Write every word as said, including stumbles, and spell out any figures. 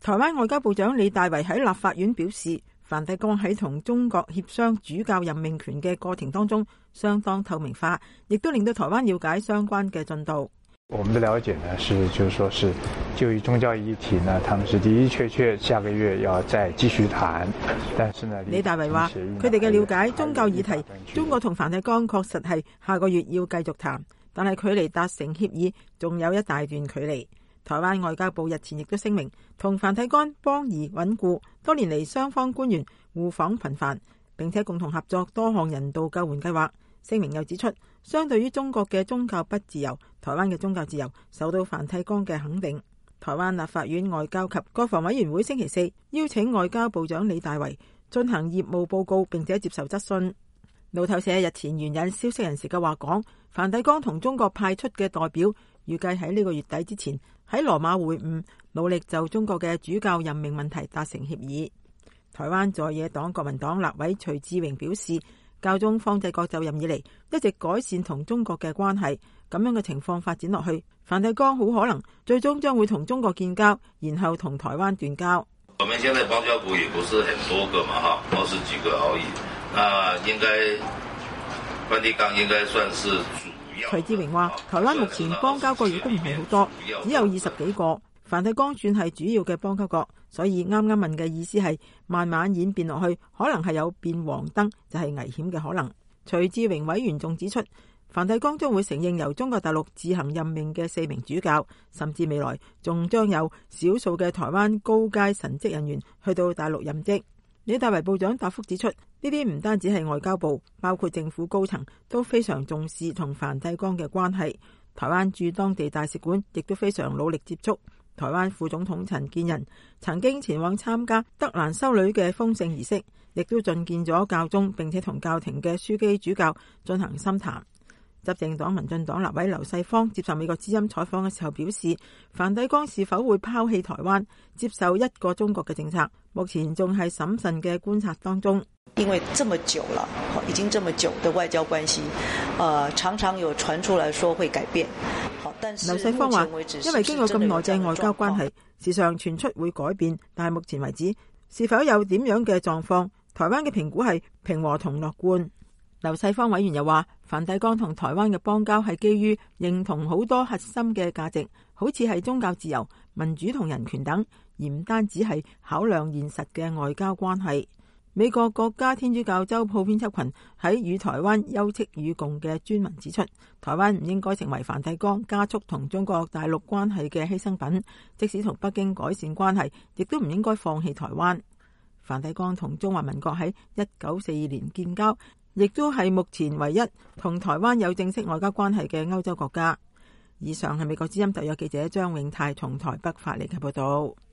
台灣外交部長李大維喺立法院表示，梵蒂岡喺同中國協商主教任命權嘅過程當中相當透明化，亦都令到台灣了解相關嘅進度。 我們的了解呢，是就是說是就於宗教議題呢，他們是的的確確下個月要再繼續談，但是呢， 李大維話佢哋嘅了解宗教議題，中國同梵蒂岡確實係下個月要繼續談，但係距離達成協議仲有一大段距離。台灣外交部日前亦都聲明，同梵蒂岡邦誼穩固，多年嚟雙方官員互訪頻繁，並且共同合作多項人道救援計劃。聲明又指出，相對於中國嘅宗教不自由，台灣嘅宗教自由受到梵蒂岡嘅肯定。台灣立法院外交及國防委員會星期四邀請外交部長李大維進行業務報告，並且接受質詢。路透社日前援引消息人士嘅話講，梵蒂岡同中國派出嘅代表預計喺呢個月底之前喺羅馬會晤，努力就中國嘅主教任命問題達成協議。台灣在野黨國民黨立委徐志榮表示，教宗方濟各就任以嚟一直改善同中國嘅關係，咁樣嘅情況發展落去，梵蒂岡好可能最終將會同中國建交，然後同台灣斷交。 我們現在邦交國也不是很多個嘛，哈，都是幾個而已。那應該梵蒂岡應該算是主要。 徐志榮話，台灣目前邦交國亦都唔係好多，只有二十幾個。梵蒂岡算係主要嘅邦交國，所以啱啱問嘅意思係慢慢演變落去，可能係有變黃燈，就係危險嘅可能。徐志榮委員仲指出，梵蒂岡將會承認由中國大陸自行任命嘅四名主教，甚至未來仲將有少數嘅台灣高階神職人員去到大陸任職。李大維部長答覆指出，呢啲唔單止係外交部，包括政府高層都非常重視同梵蒂岡嘅關係。台灣駐當地大使館亦都非常努力接觸。台灣副總統陳建仁曾經前往參加德蘭修女嘅封聖儀式，亦都進見咗教宗，並且同教廷嘅樞機主教進行深談。執政黨民進黨立委劉世芳接受美國之音採訪嘅時候表示，梵蒂岡是否會拋棄台灣，接受一個中國嘅政策，目前仲係審慎嘅觀察當中。 因為這麼久了，已經這麼久的外交關係，呃，常常有傳出來說會改變。 劉世芳話，因為經過咁耐嘅外交關係，時常傳出會改變，但係目前為止，是否有點樣嘅狀況，台灣嘅評估係平和同樂觀。劉世芳委員又話，梵蒂岡同台灣嘅邦交係基於認同好多核心嘅價值，好似係宗教自由、民主同人權等，而唔單止係考量現實嘅外交關係。美國國家天主教週報編輯群喺與台灣休戚與共嘅專文指出，台灣唔應該成為梵蒂岡加速同中國大陸關係嘅犧牲品，即使同北京改善關係，亦都唔應該放棄台灣。梵蒂岡同中華民國喺一九四二年建交，亦都係目前唯一同台灣有正式外交關係嘅歐洲國家。以上係美國之音特約記者張永泰從台北發嚟嘅報道。